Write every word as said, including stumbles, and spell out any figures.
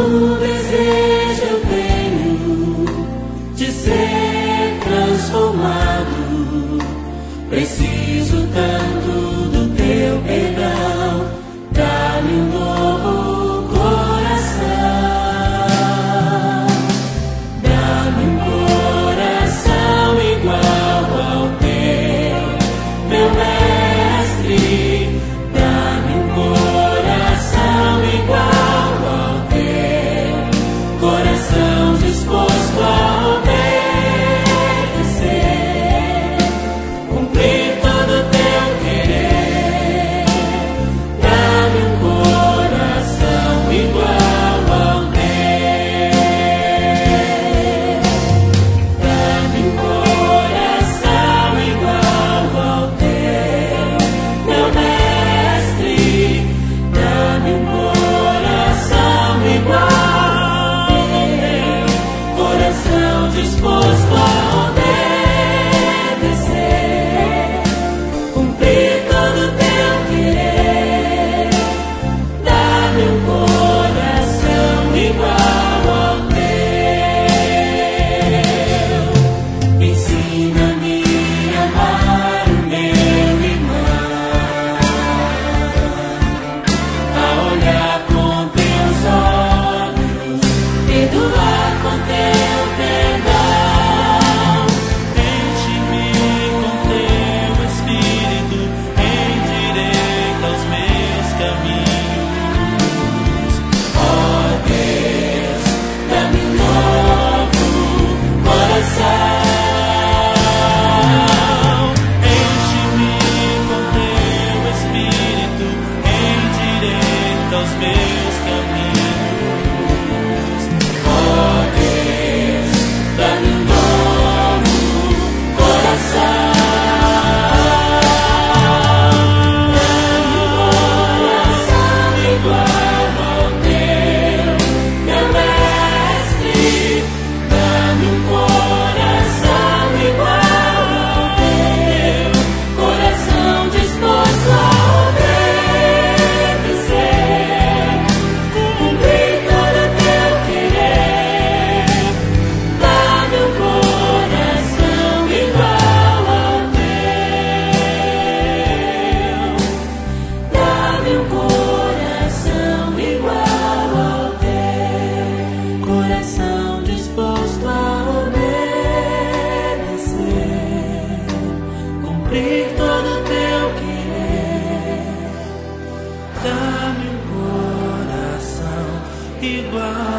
Quanto desejo eu tenho de ser transformado, preciso tanto do teu perdão, dá-me um novo coração, dá-me um coração igual ao teu, meu mestre, dá-me um coração igual ao teu, coração disposto a obedecer, cumprir todo o teu querer. Dá-me um coração igual ao teu, dá-me um coração igual ao teu, meu mestre, dá-me um coração igual ao teu, coração disposto a obedecer, cumprir todo o teu querer. Dá-me um coração igual ao teu. Ensina-me a amar o meu irmão, a olhar com teus olhos, perdoar com teu perdão. Enche-me com teu Espírito, endireita os meus caminhos. Ó Deus, dá-me um novo coração. Enche-me com teu Espírito, endireita os meus caminhos. Ó Deus, dá-me um novo coração. Dá-me um coração igual ao teu, meu mestre. Dá-me um coração igual ao teu, coração disposto a obedecer, cumprir todo o teu querer. Dá-me um coração igual ao teu, dá-me um coração igual ao teu, coração disposto a obedecer, cumprir todo o teu querer. Dá-me um coração igual